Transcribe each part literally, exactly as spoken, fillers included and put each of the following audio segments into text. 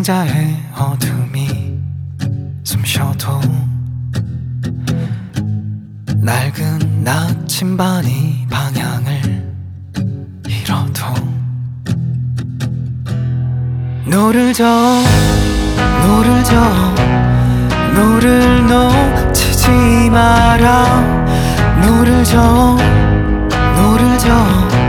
상자의 어둠이 숨쉬어도 낡은 나침반이 방향을 잃어도 노를 저 노를 저 노를 놓치지 마라. 노를 저 노를 저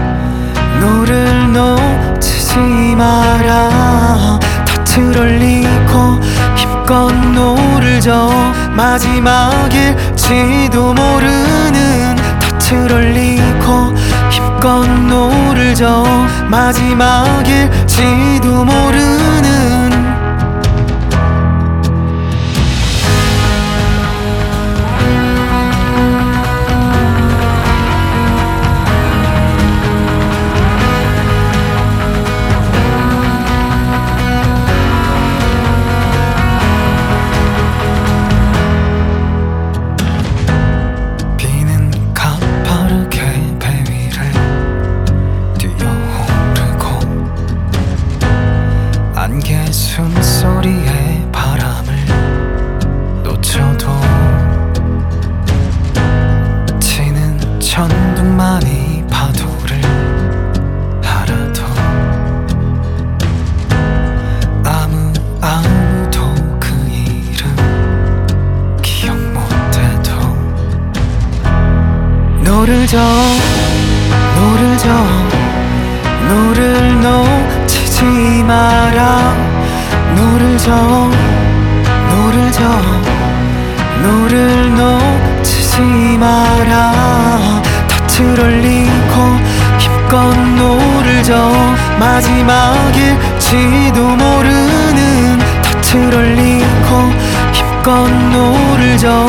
노를 놓치지 마라. 덫을 올리고 힘껏 노를 저 마지막일지도 모르는 덫을 올리고 힘껏 노를 저 마지막일지도 모르는 숨소리에 바람을 놓쳐도 치는 천둥만이 파도를 알아도 아무 아무도 그 이름 기억 못해도 노를 저 노를 저 노를 놓치지 마라. 노를 저 노를 저 노를 놓치지 마라. 덫을 올리고 힘껏 노를 저 마지막일지도 모르는 덫을 올리고 힘껏 노를 저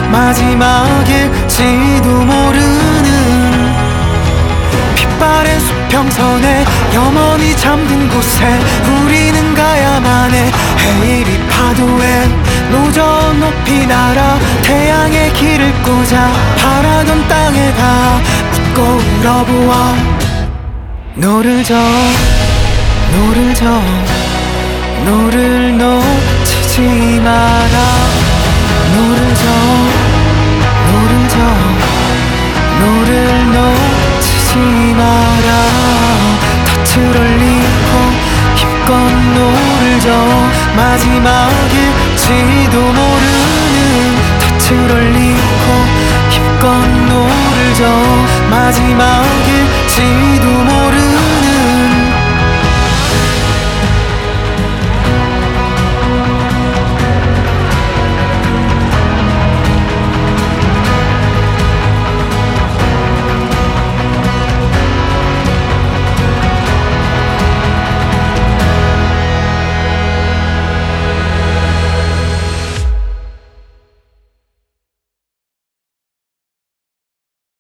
마지막일지도 모르는 핏발의 수평선에 영원히 잠든 곳에 우리는 가야만 해. 해일이 파도에 노저 높이 날아 태양의 길을 꽂아 바라던 땅에 다 웃고 울어보아. 노를 저 노를 저 노를 놓치지 마라. 노를 저 노를 저 노를 놓치지 마라. 덫을 올리고 힘껏 노를 저 마지막일지도 모르는 덫을 올리고 힘껏 노를 저 마지막일지도